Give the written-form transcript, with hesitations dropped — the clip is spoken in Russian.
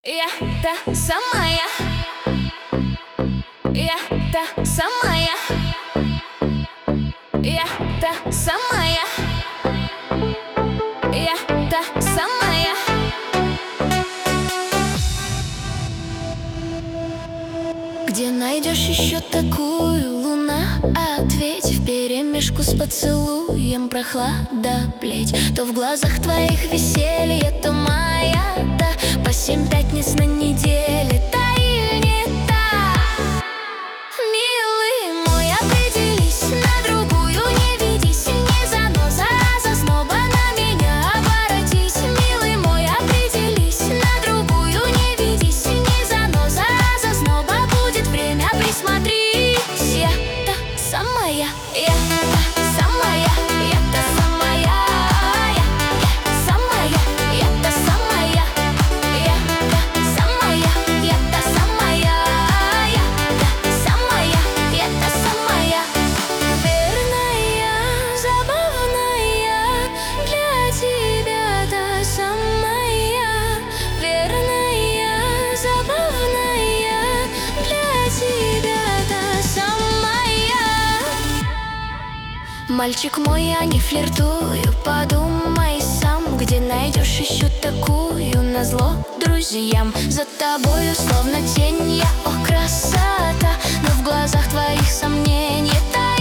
Я та самая, я та самая, я та самая, я та самая. Где найдешь еще такую, луна? Ответь вперемешку с поцелуем, прохлада плеть. То в глазах твоих веселье, то маята. По 7 пятниц на неделе, та или не та. Милый мой, определись, на другую не ведись. Не заноза, а зазноба, на меня оборотись. Милый мой, определись, на другую не ведись. Не заноза, а зазноба, будет время, присмотрись. Я та самая, я та самая, я та самая, я самая, я та самая, я та самая, я та самая, я та самая, я та самая. Верная, забавная, для тебя та самая. Верная, забавная, для тебя та самая. Мальчик мой, я не флиртую, подумай сам, где найдешь еще такую, назло друзьям. За тобою словно тень я, о, красота, но в глазах твоих сомнений.